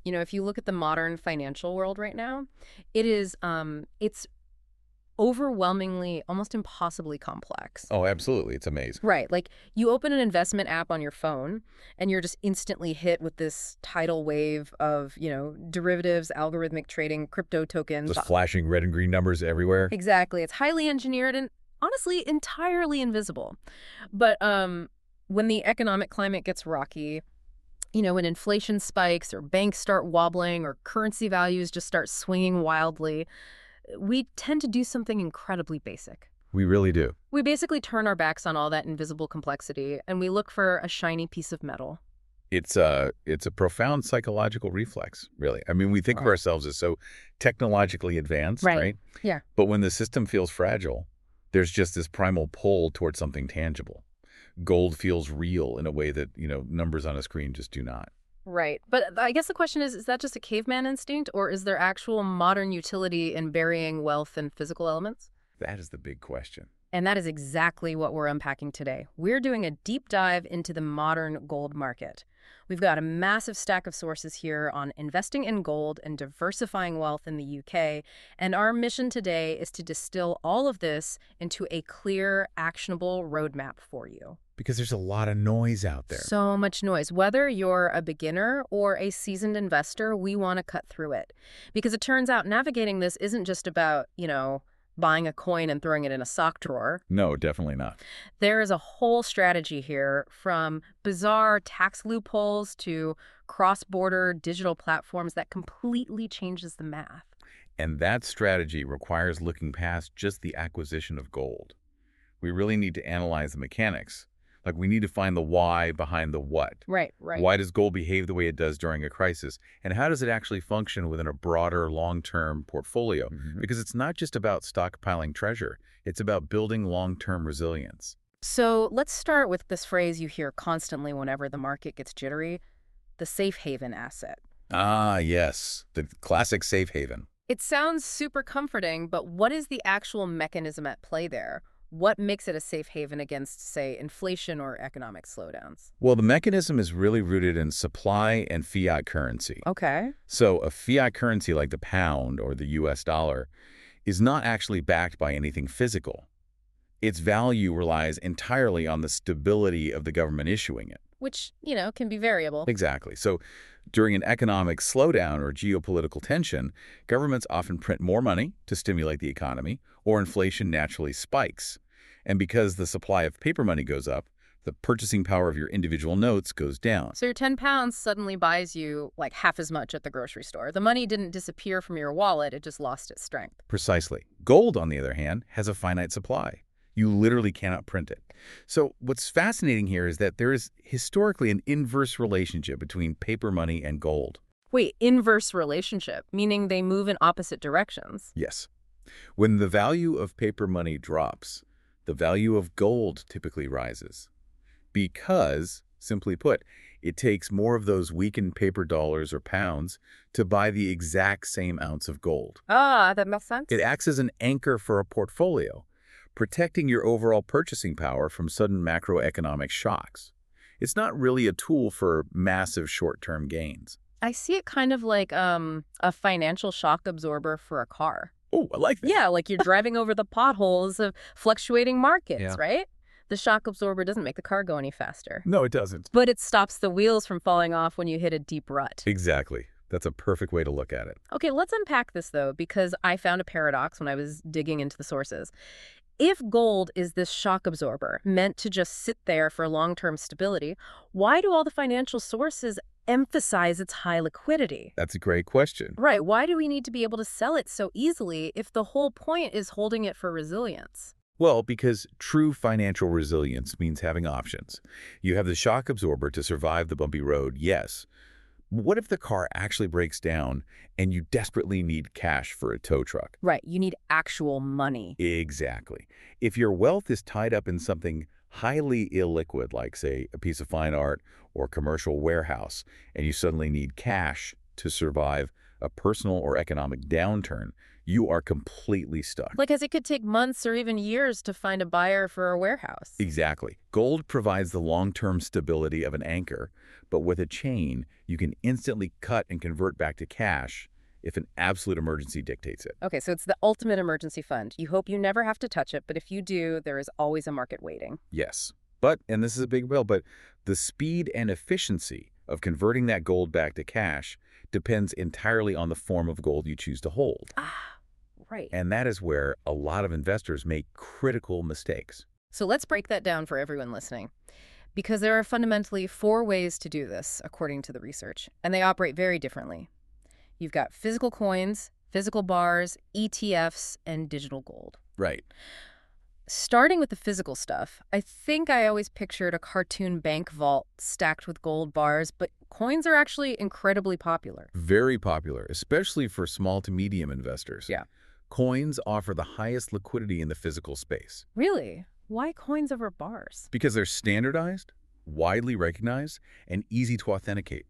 If you look at the modern financial world right now, it's overwhelmingly, almost impossibly complex. Oh, absolutely. It's amazing. Right. Like you open an investment app on your phone and you're just instantly hit with this tidal wave of, derivatives, algorithmic trading, crypto tokens. Just flashing red and green numbers everywhere. Exactly. It's highly engineered and honestly entirely invisible. But when the economic climate gets rocky, when inflation spikes or banks start wobbling or currency values just start swinging wildly, we tend to do something incredibly basic. We really do. We basically turn our backs on all that invisible complexity and we look for a shiny piece of metal. It's a profound psychological reflex, really. I mean, we think of ourselves as so technologically advanced, right? Yeah. But when the system feels fragile, there's just this primal pull towards something tangible. Gold feels real in a way that, numbers on a screen just do not. Right. But I guess the question is that just a caveman instinct or is there actual modern utility in burying wealth in physical elements? That is the big question. And that is exactly what we're unpacking today. We're doing a deep dive into the modern gold market. We've got a massive stack of sources here on investing in gold and diversifying wealth in the UK. And our mission today is to distill all of this into a clear, actionable roadmap for you. Because there's a lot of noise out there. So much noise. Whether you're a beginner or a seasoned investor, we want to cut through it. Because it turns out navigating this isn't just about, buying a coin and throwing it in a sock drawer. No, definitely not. There is a whole strategy here, from bizarre tax loopholes to cross-border digital platforms that completely changes the math. And that strategy requires looking past just the acquisition of gold. We really need to analyze the mechanics. Like, we need to find the why behind the what. Right. Why does gold behave the way it does during a crisis? And how does it actually function within a broader long-term portfolio? Because it's not just about stockpiling treasure. It's about building long-term resilience. So let's start with this phrase you hear constantly whenever the market gets jittery, the safe haven asset. Ah, yes. The classic safe haven. It sounds super comforting, but what is the actual mechanism at play there? What makes it a safe haven against, say, inflation or economic slowdowns? Well, the mechanism is really rooted in supply and fiat currency. Okay. So a fiat currency like the pound or the US dollar is not actually backed by anything physical. Its value relies entirely on the stability of the government issuing it. Which, can be variable. Exactly. So during an economic slowdown or geopolitical tension, governments often print more money to stimulate the economy, or inflation naturally spikes. And because the supply of paper money goes up, the purchasing power of your individual notes goes down. So your 10 pounds suddenly buys you like half as much at the grocery store. The money didn't disappear from your wallet, it just lost its strength. Precisely. Gold, on the other hand, has a finite supply. You literally cannot print it. So what's fascinating here is that there is historically an inverse relationship between paper money and gold. Wait, inverse relationship, meaning they move in opposite directions. Yes. When the value of paper money drops, the value of gold typically rises. Because, simply put, it takes more of those weakened paper dollars or pounds to buy the exact same ounce of gold. Ah, that makes sense. It acts as an anchor for a portfolio, protecting your overall purchasing power from sudden macroeconomic shocks. It's not really a tool for massive short-term gains. I see it kind of like a financial shock absorber for a car. Oh, I like that. Yeah, like you're driving over the potholes of fluctuating markets, right? The shock absorber doesn't make the car go any faster. No, it doesn't. But it stops the wheels from falling off when you hit a deep rut. Exactly. That's a perfect way to look at it. Okay, let's unpack this, though, because I found a paradox when I was digging into the sources. If gold is this shock absorber meant to just sit there for long-term stability, why do all the financial sources emphasize its high liquidity? That's a great question. Right. Why do we need to be able to sell it so easily if the whole point is holding it for resilience? Well, because true financial resilience means having options. You have the shock absorber to survive the bumpy road, yes. What if the car actually breaks down and you desperately need cash for a tow truck? Right. You need actual money. Exactly. If your wealth is tied up in something highly illiquid, like, say, a piece of fine art or commercial warehouse, and you suddenly need cash to survive a personal or economic downturn, you are completely stuck. Like as it could take months or even years to find a buyer for a warehouse. Exactly. Gold provides the long-term stability of an anchor, but with a chain, you can instantly cut and convert back to cash if an absolute emergency dictates it. Okay, so it's the ultimate emergency fund. You hope you never have to touch it, but if you do, there is always a market waiting. Yes. But, and this is a big bill, but the speed and efficiency of converting that gold back to cash depends entirely on the form of gold you choose to hold. Ah, right. And that is where a lot of investors make critical mistakes. So let's break that down for everyone listening. Because there are fundamentally 4 ways to do this, according to the research, and they operate very differently. You've got physical coins, physical bars, ETFs, and digital gold. Right. Starting with the physical stuff, I think I always pictured a cartoon bank vault stacked with gold bars, but coins are actually incredibly popular. Very popular, especially for small to medium investors. Yeah. Coins offer the highest liquidity in the physical space Really? Why coins over bars? because they're standardized, widely recognized, and easy to authenticate.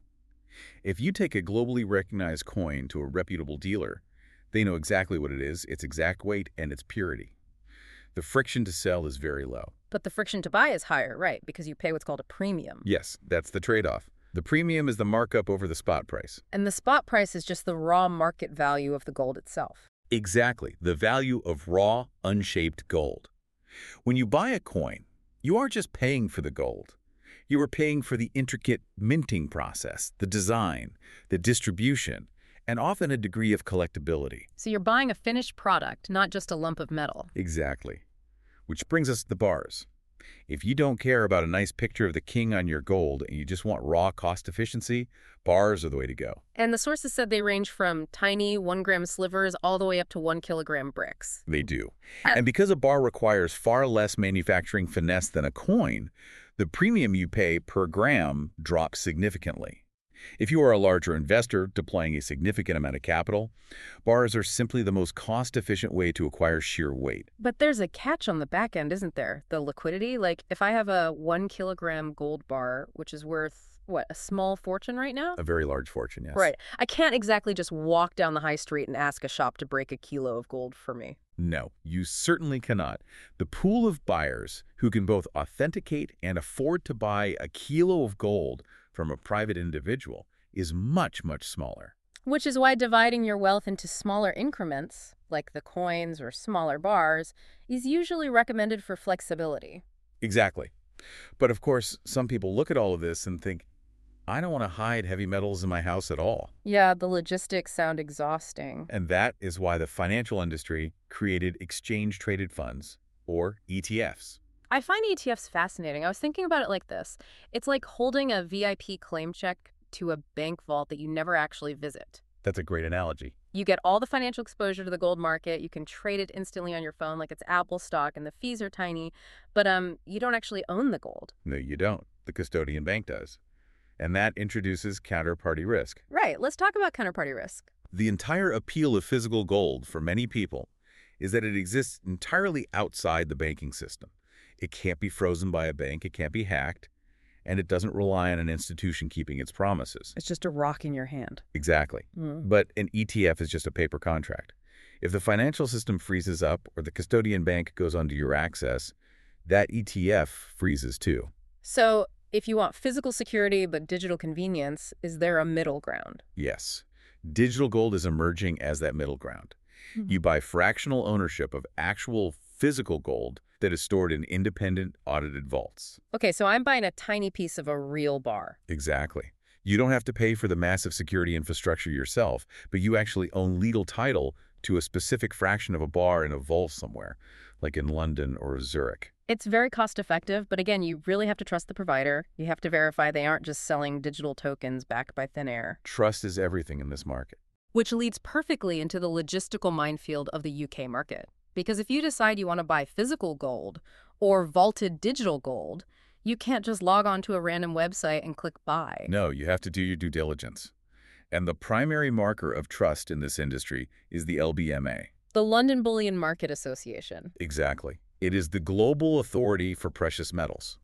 If you take a globally recognized coin to a reputable dealer, they know exactly what it is, its exact weight, and its purity. The friction to sell is very low. But the friction to buy is higher, right? Because you pay what's called a premium. Yes, that's the trade-off. The premium is the markup over the spot price. And the spot price is just the raw market value of the gold itself. Exactly, the value of raw, unshaped gold. When you buy a coin, you aren't just paying for the gold. You are paying for the intricate minting process, the design, the distribution, and often a degree of collectability. So you're buying a finished product, not just a lump of metal. Exactly. Which brings us to the bars. If you don't care about a nice picture of the king on your gold and you just want raw cost efficiency, bars are the way to go. And the sources said they range from tiny 1-gram slivers all the way up to 1-kilogram bricks. They do. And because a bar requires far less manufacturing finesse than a coin, the premium you pay per gram drops significantly. If you are a larger investor deploying a significant amount of capital, bars are simply the most cost-efficient way to acquire sheer weight. But there's a catch on the back end, isn't there? The liquidity. Like if I have a 1-kilogram gold bar, which is worth, what, a small fortune right now? A very large fortune, yes. Right. I can't exactly just walk down the high street and ask a shop to break a kilo of gold for me. No, you certainly cannot. The pool of buyers who can both authenticate and afford to buy a kilo of gold from a private individual is much, much smaller. Which is why dividing your wealth into smaller increments, like the coins or smaller bars, is usually recommended for flexibility. Exactly. But of course, some people look at all of this and think, I don't want to hide heavy metals in my house at all. Yeah, the logistics sound exhausting. And that is why the financial industry created exchange-traded funds, or ETFs. I find ETFs fascinating. I was thinking about it like this. It's like holding a VIP claim check to a bank vault that you never actually visit. That's a great analogy. You get all the financial exposure to the gold market. You can trade it instantly on your phone like it's Apple stock, and the fees are tiny. But you don't actually own the gold. No, you don't. The custodian bank does. And that introduces counterparty risk. Right. Let's talk about counterparty risk. The entire appeal of physical gold for many people is that it exists entirely outside the banking system. It can't be frozen by a bank, it can't be hacked, and it doesn't rely on an institution keeping its promises. It's just a rock in your hand. Exactly. But an ETF is just a paper contract. If the financial system freezes up or the custodian bank goes under your access, that ETF freezes too. So if you want physical security but digital convenience, is there a middle ground? Yes. Digital gold is emerging as that middle ground. You buy fractional ownership of actual physical gold that is stored in independent, audited vaults. Okay, so I'm buying a tiny piece of a real bar. Exactly. You don't have to pay for the massive security infrastructure yourself, but you actually own legal title to a specific fraction of a bar in a vault somewhere, like in London or Zurich. It's very cost effective, but again, you really have to trust the provider. You have to verify they aren't just selling digital tokens backed by thin air. Trust is everything in this market. Which leads perfectly into the logistical minefield of the UK market. Because if you decide you want to buy physical gold or vaulted digital gold, you can't just log on to a random website and click buy. No, you have to do your due diligence. And the primary marker of trust in this industry is the LBMA. The London Bullion Market Association. Exactly. It is the global authority for precious metals.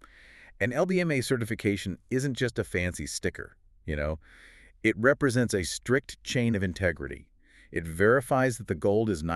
An LBMA certification isn't just a fancy sticker, you know. It represents a strict chain of integrity. It verifies that the gold is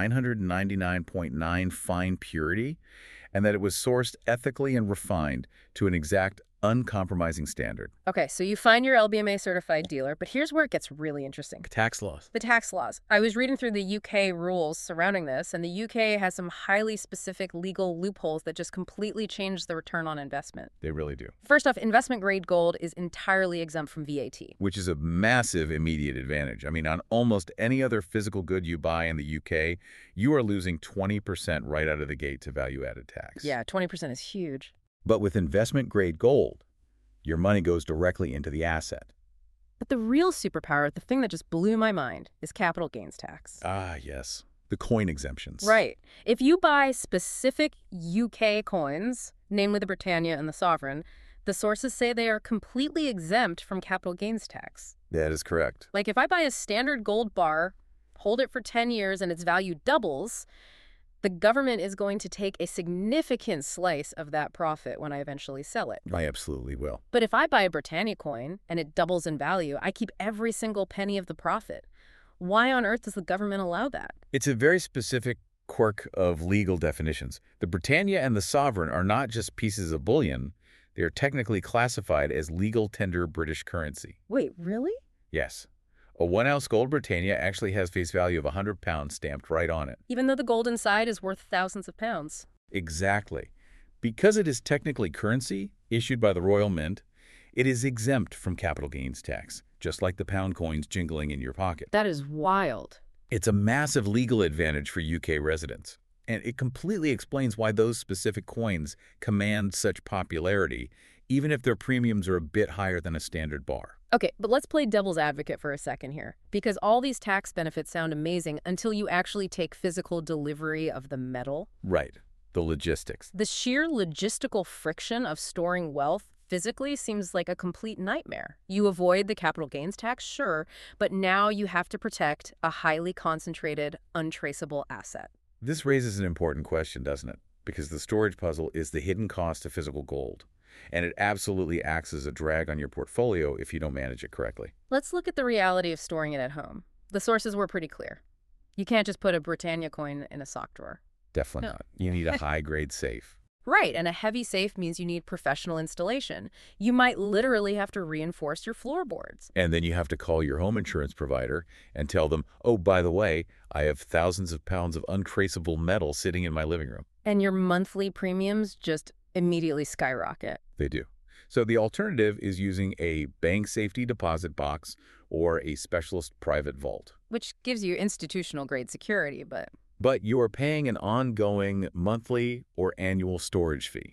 999.9 fine purity and that it was sourced ethically and refined to an exact, uncompromising standard. Okay, so you find your LBMA certified dealer, but here's where it gets really interesting. Tax laws. The tax laws. I was reading through the UK rules surrounding this, and the UK has some highly specific legal loopholes that just completely change the return on investment. They really do. First off, investment-grade gold is entirely exempt from VAT. Which is a massive immediate advantage. I mean, on almost any other physical good you buy in the UK, you are losing 20% right out of the gate to value-added tax. Yeah, 20% is huge. But with investment-grade gold, your money goes directly into the asset. But the real superpower, the thing that just blew my mind, is capital gains tax. Ah, yes. The coin exemptions. Right. If you buy specific UK coins, namely the Britannia and the Sovereign, the sources say they are completely exempt from capital gains tax. That is correct. Like if I buy a standard gold bar, hold it for 10 years, and its value doubles, the government is going to take a significant slice of that profit when I eventually sell it. I absolutely will. But if I buy a Britannia coin and it doubles in value, I keep every single penny of the profit. Why on earth does the government allow that? It's a very specific quirk of legal definitions. The Britannia and the Sovereign are not just pieces of bullion. They are technically classified as legal tender British currency. Wait, really? Yes. A 1-ounce gold Britannia actually has face value of £100 stamped right on it. Even though the gold inside is worth thousands of pounds. Exactly. Because it is technically currency issued by the Royal Mint, it is exempt from capital gains tax, just like the pound coins jingling in your pocket. That is wild. It's a massive legal advantage for UK residents, and it completely explains why those specific coins command such popularity, even if their premiums are a bit higher than a standard bar. Okay, but let's play devil's advocate for a second here, because all these tax benefits sound amazing until you actually take physical delivery of the metal. Right. The logistics. The sheer logistical friction of storing wealth physically seems like a complete nightmare. You avoid the capital gains tax, sure, but now you have to protect a highly concentrated, untraceable asset. This raises an important question, doesn't it? Because the storage puzzle is the hidden cost of physical gold, and it absolutely acts as a drag on your portfolio if you don't manage it correctly. Let's look at the reality of storing it at home. The sources were pretty clear. You can't just put a Britannia coin in a sock drawer. Definitely No. not. You need a high-grade safe. Right, and a heavy safe means you need professional installation. You might literally have to reinforce your floorboards. And then you have to call your home insurance provider and tell them, oh, by the way, I have thousands of pounds of untraceable metal sitting in my living room. And your monthly premiums just immediately skyrocket. They do. So the alternative is using a bank safety deposit box or a specialist private vault. Which gives you institutional-grade security, But you are paying an ongoing monthly or annual storage fee.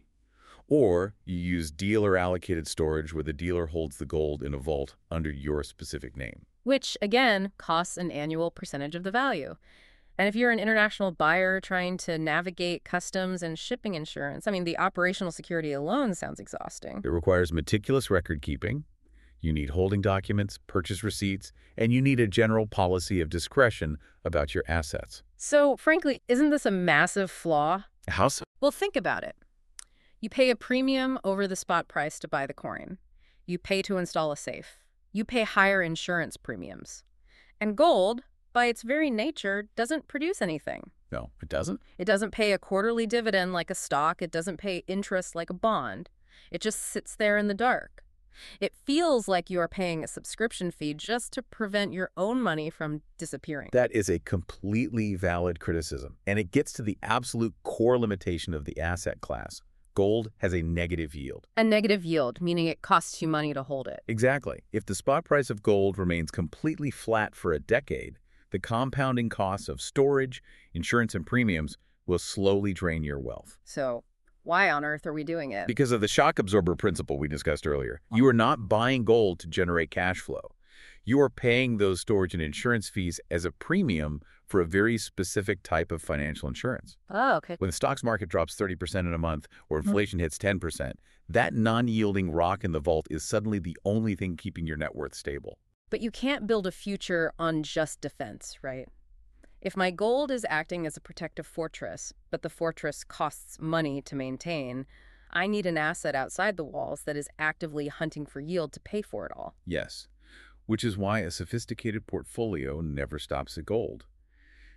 Or you use dealer-allocated storage where the dealer holds the gold in a vault under your specific name. which, again, costs an annual percentage of the value. And if you're an international buyer trying to navigate customs and shipping insurance, I mean, the operational security alone sounds exhausting. It requires meticulous record keeping. You need holding documents, purchase receipts, and you need a general policy of discretion about your assets. So, frankly, isn't this a massive flaw? How so? Well, think about it. You pay a premium over the spot price to buy the coin. You pay to install a safe. You pay higher insurance premiums. And gold, by its very nature, doesn't produce anything. No, it doesn't? It doesn't pay a quarterly dividend like a stock. It doesn't pay interest like a bond. It just sits there in the dark. It feels like you are paying a subscription fee just to prevent your own money from disappearing. That is a completely valid criticism, and it gets to the absolute core limitation of the asset class. Gold has a negative yield. A negative yield, meaning it costs you money to hold it. Exactly. If the spot price of gold remains completely flat for a decade, the compounding costs of storage, insurance, and premiums will slowly drain your wealth. So why on earth are we doing it? Because of the shock absorber principle we discussed earlier, you are not buying gold to generate cash flow. You are paying those storage and insurance fees as a premium for a very specific type of financial insurance. Oh, okay. When the stocks market drops 30% in a month or inflation hits 10%, that non-yielding rock in the vault is suddenly the only thing keeping your net worth stable. But you can't build a future on just defense, right? If my gold is acting as a protective fortress, but the fortress costs money to maintain, I need an asset outside the walls that is actively hunting for yield to pay for it all. Yes, which is why a sophisticated portfolio never stops at gold.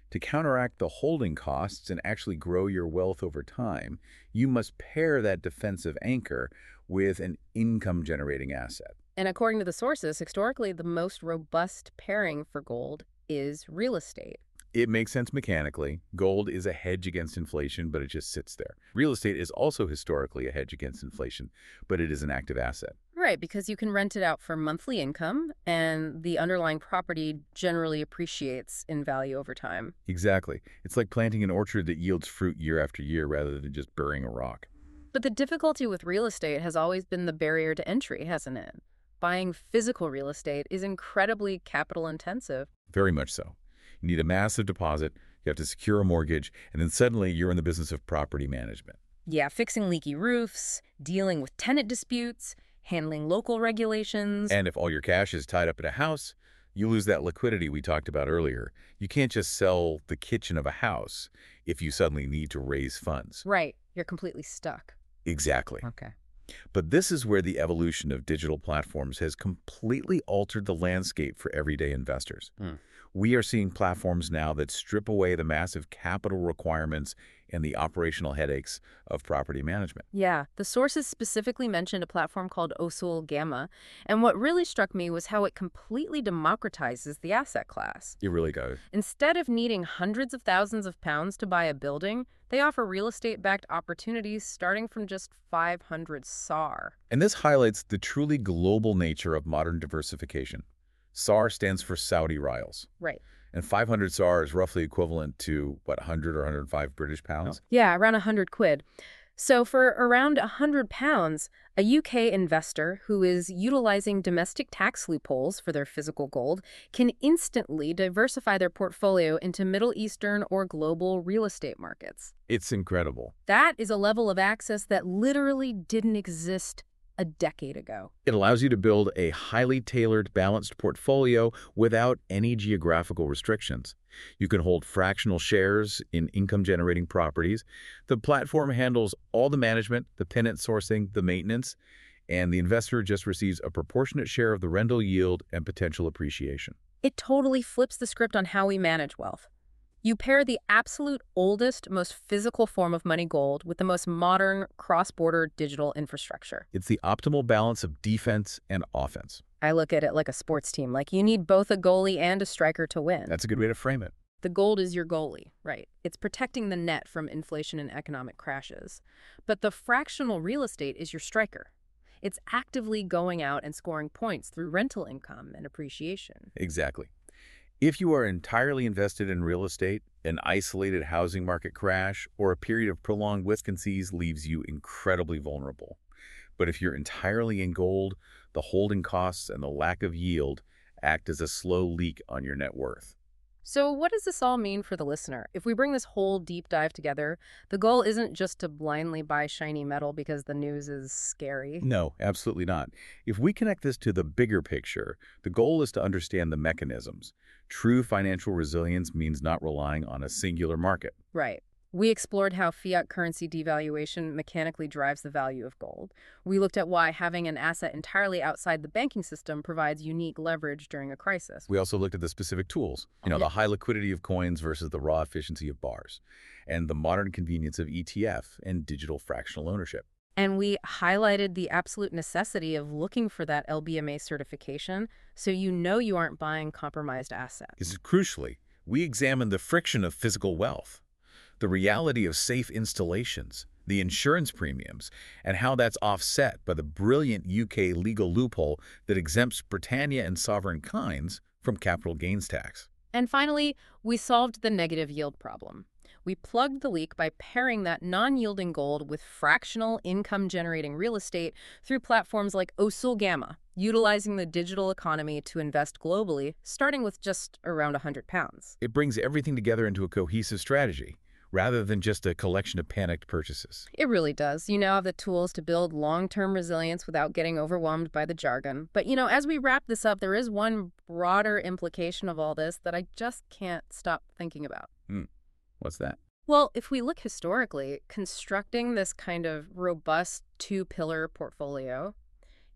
To counteract the holding costs and actually grow your wealth over time, you must pair that defensive anchor with an income-generating asset. And according to the sources, historically, the most robust pairing for gold is real estate. It makes sense mechanically. Gold is a hedge against inflation, but it just sits there. Real estate is also historically a hedge against inflation, but it is an active asset. Right, because you can rent it out for monthly income, and the underlying property generally appreciates in value over time. Exactly. It's like planting an orchard that yields fruit year after year rather than just burying a rock. But the difficulty with real estate has always been the barrier to entry, hasn't it? Buying physical real estate is incredibly capital intensive. Very much so. You need a massive deposit, you have to secure a mortgage, and then suddenly you're in the business of property management. Yeah, fixing leaky roofs, dealing with tenant disputes, handling local regulations. And if all your cash is tied up in a house, you lose that liquidity we talked about earlier. You can't just sell the kitchen of a house if you suddenly need to raise funds. Right, you're completely stuck. Exactly. Okay. But this is where the evolution of digital platforms has completely altered the landscape for everyday investors. We are seeing platforms now that strip away the massive capital requirements and the operational headaches of property management. Yeah, the sources specifically mentioned a platform called Osul Gamma, and what really struck me was how it completely democratizes the asset class. It really does. Instead of needing hundreds of thousands of pounds to buy a building, they offer real estate-backed opportunities starting from just 500 SAR. And this highlights the truly global nature of modern diversification. SAR stands for Saudi Riyals. Right. And 500 SAR is roughly equivalent to, what, 100 or 105 British pounds? Yeah, around 100 quid. So for around 100 pounds, a UK investor who is utilizing domestic tax loopholes for their physical gold can instantly diversify their portfolio into Middle Eastern or global real estate markets. It's incredible. That is a level of access that literally didn't exist a decade ago. It allows you to build a highly tailored, balanced portfolio without any geographical restrictions. You can hold fractional shares in income-generating properties. The platform handles all the management, the tenant sourcing, the maintenance, and the investor just receives a proportionate share of the rental yield and potential appreciation. It totally flips the script on how we manage wealth. You pair the absolute oldest, most physical form of money, gold, with the most modern, cross-border digital infrastructure. It's the optimal balance of defense and offense. I look at it like a sports team. Like, you need both a goalie and a striker to win. That's a good way to frame it. The gold is your goalie, right? It's protecting the net from inflation and economic crashes. But the fractional real estate is your striker. It's actively going out and scoring points through rental income and appreciation. Exactly. If you are entirely invested in real estate, an isolated housing market crash or a period of prolonged vacancies leaves you incredibly vulnerable. But if you're entirely in gold, the holding costs and the lack of yield act as a slow leak on your net worth. So what does this all mean for the listener? If we bring this whole deep dive together, the goal isn't just to blindly buy shiny metal because the news is scary. No, absolutely not. If we connect this to the bigger picture, the goal is to understand the mechanisms. True financial resilience means not relying on a singular market. Right. We explored how fiat currency devaluation mechanically drives the value of gold. We looked at why having an asset entirely outside the banking system provides unique leverage during a crisis. We also looked at the specific tools, the high liquidity of coins versus the raw efficiency of bars, and the modern convenience of ETF and digital fractional ownership. And we highlighted the absolute necessity of looking for that LBMA certification so you know you aren't buying compromised assets. Crucially, we examined the friction of physical wealth, the reality of safe installations, the insurance premiums, and how that's offset by the brilliant UK legal loophole that exempts Britannia and sovereign kinds from capital gains tax. And finally, we solved the negative yield problem. We plugged the leak by pairing that non-yielding gold with fractional income-generating real estate through platforms like Osul Gamma, utilizing the digital economy to invest globally, starting with just around 100 pounds. It brings everything together into a cohesive strategy, rather than just a collection of panicked purchases. It really does. You now have the tools to build long-term resilience without getting overwhelmed by the jargon. But, as we wrap this up, there is one broader implication of all this that I just can't stop thinking about. What's that? Well, if we look historically, constructing this kind of robust two-pillar portfolio,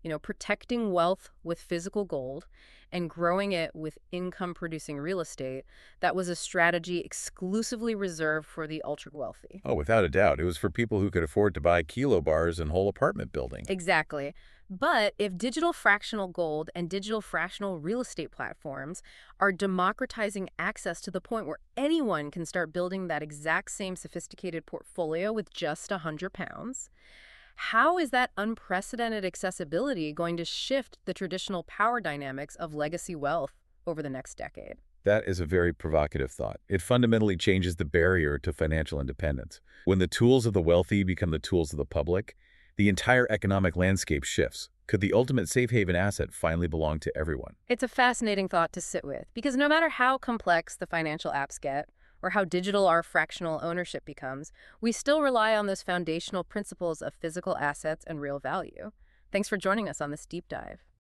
protecting wealth with physical gold and growing it with income-producing real estate, that was a strategy exclusively reserved for the ultra-wealthy. Oh, without a doubt. It was for people who could afford to buy kilo bars and whole apartment buildings. Exactly. But if digital fractional gold and digital fractional real estate platforms are democratizing access to the point where anyone can start building that exact same sophisticated portfolio with just £100, how is that unprecedented accessibility going to shift the traditional power dynamics of legacy wealth over the next decade? That is a very provocative thought. It fundamentally changes the barrier to financial independence. When the tools of the wealthy become the tools of the public, the entire economic landscape shifts. Could the ultimate safe haven asset finally belong to everyone? It's a fascinating thought to sit with, because no matter how complex the financial apps get, or how digital our fractional ownership becomes, we still rely on those foundational principles of physical assets and real value. Thanks for joining us on this deep dive.